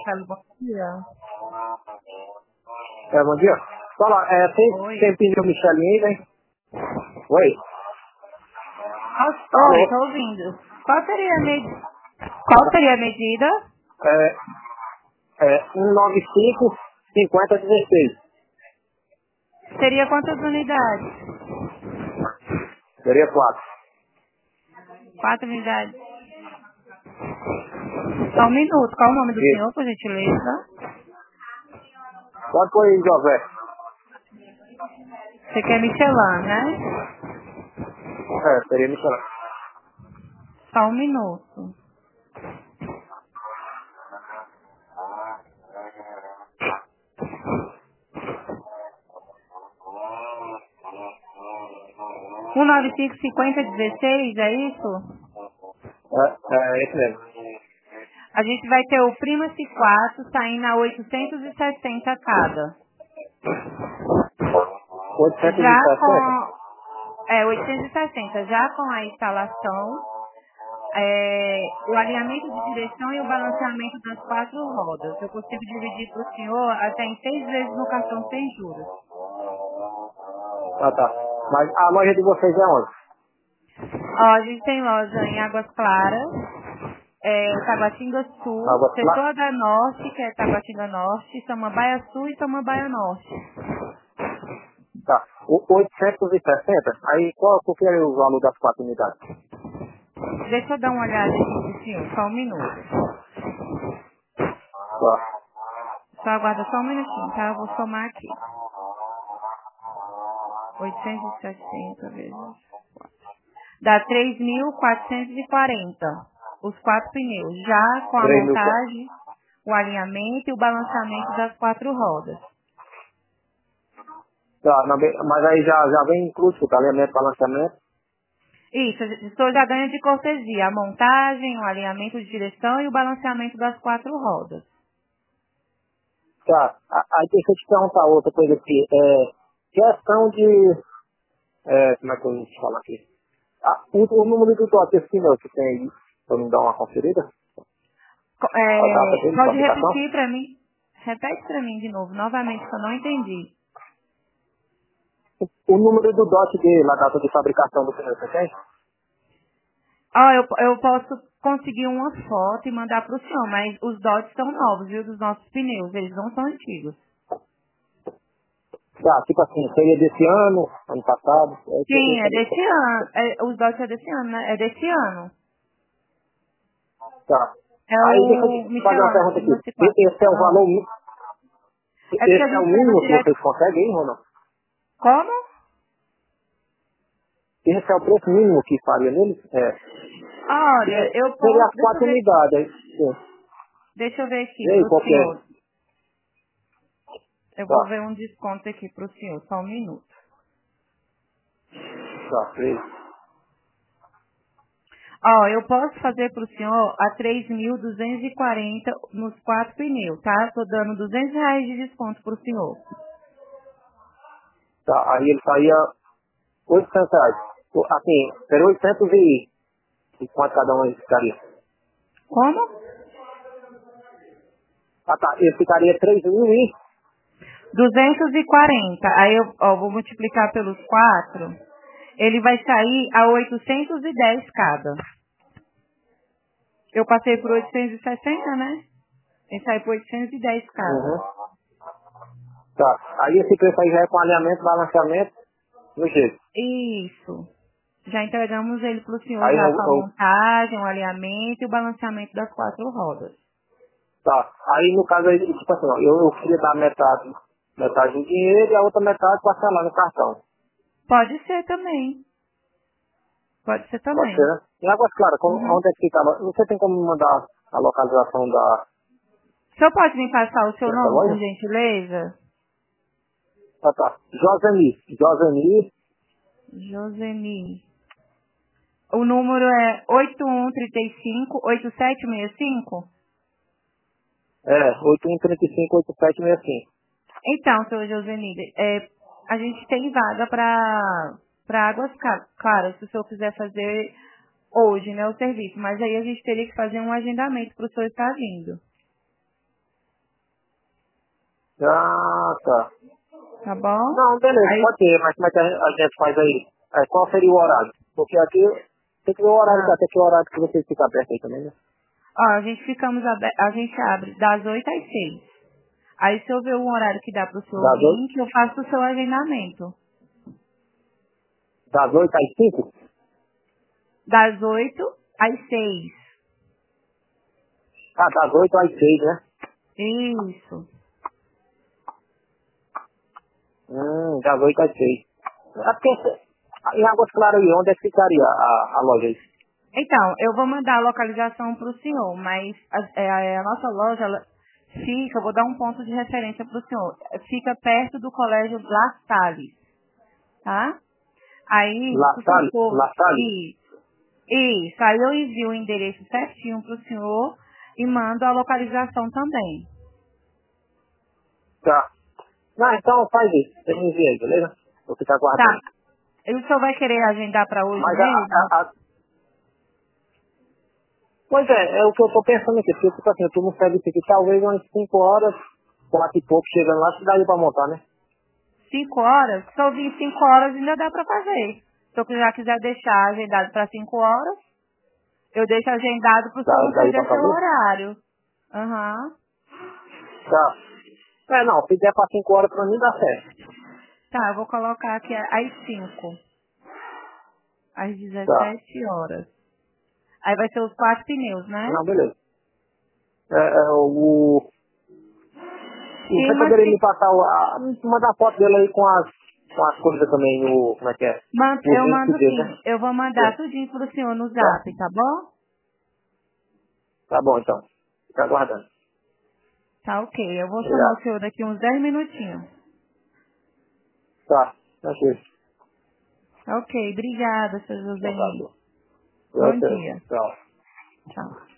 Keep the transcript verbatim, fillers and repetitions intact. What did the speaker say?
Marcelo, bom dia. É, bom dia. Fala, é, tem, tem pneu Michelin aí, né? Oi? Oh, oi, tô ouvindo. Qual seria a medida? Qual seria a medida? É, é cento e noventa e cinco, cinquenta, dezesseis. Seria quantas unidades? Seria quatro. Quatro unidades. Só um minuto. Qual o nome do Isso. senhor, por gentileza? Pode pôr aí, José. Você quer Michelin, né? É, seria Michelin. Só um minuto. cento e noventa e cinco, cinquenta, dezesseis, é isso? É, é esse mesmo. A gente vai ter o Prima C quatro saindo a oitocentos e sessenta cada. oitocentos e Já sessenta. com... É, oitocentos e sessenta. Já com a instalação, é, o alinhamento de direção e o balanceamento das quatro rodas. Eu consigo dividir para o senhor até em seis vezes no cartão sem juros. Ah, tá. Mas a loja de vocês é onde? Ó, a gente tem loja em Águas Claras, é, Taguatinga Sul, Água Clara. setor da Norte, que é Taguatinga Norte, Samambaia Sul e Samambaia Norte. Tá. O oitocentos e sessenta, aí qual, qual que é o valor das quatro unidades? Deixa eu dar uma olhada aqui pro senhor, só um minuto. Tá. Só aguarda só um minutinho, tá? Eu vou somar aqui. oitocentos e sessenta vezes. Dá três mil quatrocentos e quarenta. Os quatro pneus. Já com a três mil e quatrocentos. montagem, o alinhamento e o balanceamento das quatro rodas. Tá, não, bem- mas aí já, já vem incluso o alinhamento, balanceamento. Isso, o senhor já ganha de cortesia. A montagem, o alinhamento de direção e o balanceamento das quatro rodas. Tá. A- Aí deixa eu te perguntar outra coisa aqui. É, questão de... É, como é que eu vou te falar aqui? Ah, o, o número do dote, esse pneu que tem aí, pra me dar uma conferida? Co- A data é, dele, pode fabricação? repetir para mim? Repete para mim de novo, novamente, que eu não entendi. O número do dote dele, a data de fabricação do pneu, você tem? Ó, eu, eu posso conseguir uma foto e mandar para o senhor, mas os dotes são novos, viu, dos nossos pneus, eles não são antigos. Tá, tipo assim, seria desse ano, ano passado, é isso que eu Sim, queria é saber desse só. ano. É, os dotes é desse ano, né? É desse ano. Tá. É Aí deixa eu o te fazer uma Michelin, pergunta aqui. Prima C quatro. E- Esse é o Ah. valor, mi- É porque a esse é o gente leva mínimo que direto. vocês conseguem, hein, Ronaldo? Como? Esse é o preço mínimo que faria nele? É. Olha, Porque eu seria posso. as Deixa eu quatro ver aqui. unidades, aí. Sim. Deixa eu ver aqui E aí, pro qual que é? senhor. Eu vou Tá, ver um desconto aqui pro senhor, só um minuto. tá, três. Ó, eu posso fazer pro senhor a três mil duzentos e quarenta nos quatro pneus, tá? Tô dando duzentos reais de desconto pro senhor. Tá, aí ele saía oitocentos reais. O- Assim, seria oitocentos e, e quanto cada um ele ficaria? Como? Ah, tá, ele ficaria três mil e... duzentos e quarenta. Aí eu ó, vou multiplicar pelos quatro. Ele vai sair a oitocentos e dez cada. Eu passei por oitocentos e sessenta, né? Ele sai por oitocentos e dez cada. Uhum. Tá, aí esse preço aí já é com alinhamento, balanceamento, no jeito. Isso. Já entregamos ele para o senhor Aí já eu, com a eu, montagem, o alinhamento e o balanceamento das quatro rodas. tá, aí no caso aí, tipo assim, ó, eu, eu queria dar metade, metade em dinheiro e a outra metade parcelar no cartão. Pode ser também. Pode ser Pode ser, também. né? Em Águas Claras, como- Uhum. onde é que ficava? Você tem como me mandar a localização da, O senhor pode me passar o seu dessa nome, por loja? gentileza? Ah, tá. Joseni. Joseni. Joseni. O número é oito um três cinco, oito sete seis cinco? É, oito um três cinco oito sete seis cinco. Então, seu Joseni, é, a gente tem vaga para para Águas Ca- Claras, se o senhor quiser fazer hoje, né, o serviço. Mas aí a gente teria que fazer um agendamento para o senhor estar vindo. Ah, tá. Tá bom? Não, beleza, Aí, pode ter, mas como é que a a gente faz aí? É, qual seria o horário? Porque aqui tem que ver o horário, ah, até que o horário que vocês ficam aberto aí também, né? ó, a gente ficamos abe- a gente abre das oito às seis. Aí se eu ver um horário que dá pro senhor Das oito, vir, que eu faço o seu agendamento. das oito às cinco? Das oito às seis. Ah, das oito às seis, né? Isso. Hum, das oito às seis. É porque, em Águas Claras aí, onde é que ficaria a, a loja aí? Então, eu vou mandar a localização pro senhor, mas a, é, a nossa loja ela fica, eu vou dar um ponto de referência pro senhor. Fica perto do colégio La Salle, tá? Aí, La se o senhor Salle? for, La Salle? isso, isso, aí eu envio o endereço certinho pro senhor e mando a localização também. Tá. Não, então faz isso. Você me envia aí, beleza? Vou ficar Tá. aguardando. E o senhor vai querer agendar para hoje Mas a, mesmo? a, a- Pois é, é o que eu tô pensando aqui. Porque, tipo assim, eu tô no serviço aqui, talvez umas cinco horas, quatro e pouco, chegando lá, se daria pra montar, né? Cinco horas? Se eu vir cinco horas ainda dá para fazer. Se eu já quiser deixar agendado para cinco horas, eu deixo agendado para o Dá, senhor não daria pra perder seu fazer? horário. Aham. Tá. É, não, se der pra cinco horas pra mim, dá certo. Tá, eu vou colocar aqui às cinco. Às Tá. dezessete horas. Aí vai ser os quatro pneus, né? Não, beleza. É, é, o... Você Sim, poderia assim, me passar, o, a, mandar foto dele aí com as, com as coisas também, o, como é que é? man- Os eu links mando dele, né? sim. Eu vou mandar É. tudinho pro senhor no Tá. zap, tá bom? Tá bom, então. Fica aguardando. Tá ok. Eu vou chamar o Obrigado. senhor daqui uns dez minutinhos. Tá. Tranquilo. Tá ok. Obrigada, seu Então tá Joseni. bom. Bom Eu, dia. tchau. Tchau.